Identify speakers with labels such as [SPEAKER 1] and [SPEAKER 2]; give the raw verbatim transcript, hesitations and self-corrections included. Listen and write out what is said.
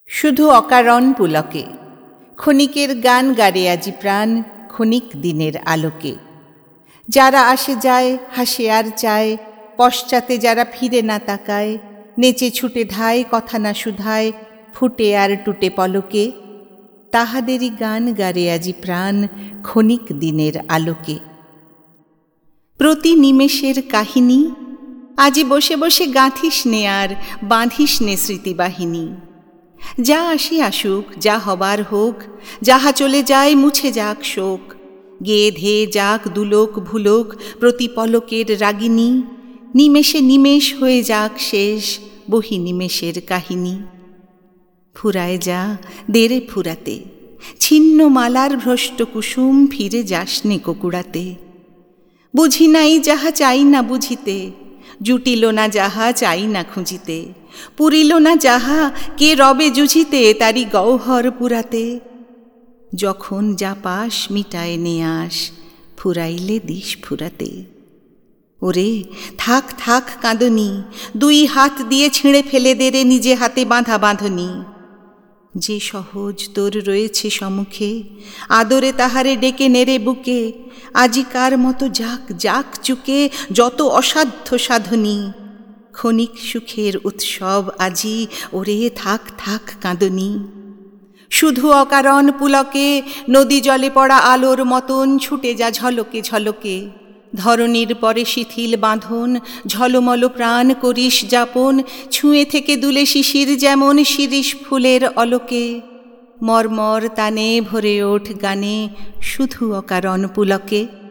[SPEAKER 1] শুধু অকারণ পুলকে ক্ষণিকের গান গারে আজি প্রাণ ক্ষণিক দিনের আলোকে। যারা আসে যায় হাসে আর চায়, পশ্চাতে যারা ফিরে না তাকায়, নেচে ছুটে ধায় কথা না শুধায়, ফুটে আর টুটে পলকে, তাহাদেরই গান গারে আজি প্রাণ ক্ষণিক দিনের আলোকে। প্রতি নিমেষের কাহিনী আজি বসে বসে গাঁথিস নে আর বাঁধিস নে স্মৃতিবাহিনী। যা আসি আসুক, যা হবার হোক, যাহা চলে যায় মুছে যাক শোক, গেয়ে ধেয়ে যাক দুলোক ভুলোক প্রতি পলকের রাগিনী। নিমেষে নিমেষ হয়ে যাক শেষ বহি নিমেষের কাহিনী। ফুরায় যা দেরে ফুরাতে, ছিন্ন মালার ভ্রষ্ট কুসুম ফিরে যাসনে কোকুড়াতে। বুঝি নাই যাহা চাই না বুঝিতে, জুটিল না যাহা চাই না খুঁজিতে, পুরিল না যাহা কে রবে জুঝিতে তারি গহ্বর পুরাতে। যখন যা পাস মিটায় নে আস, ফুরাইলে দিস ফুরাতে। ওরে থাক থাক কাঁদনি, দুই হাত দিয়ে ছিঁড়ে ফেলে দে রে নিজে হাতে বাঁধা বাঁধনি। যে সহজ তোর রয়েছে সম্মুখে, আদরে তাহারে ডেকে নেড়ে বুকে। আজিকার মতো যাক যাক চুকে যত অসাধ্য সাধনী, ক্ষণিক সুখের উৎসব আজি ওরে থাক থাক কাঁদনি। শুধু অকারণ পুলকে নদী জলে পড়া আলোর মতন ছুটে যা ঝলকে ঝলকে। ধরণীর পরে শিথিল বাঁধন ঝলমল প্রাণ করিস যাপন, ছুঁয়ে থেকে দুলে শিশির যেমন শিরিষ ফুলের অলোকে। মর্মর তানে ভরে ওঠ গানে শুধু অকারণ পুলকে।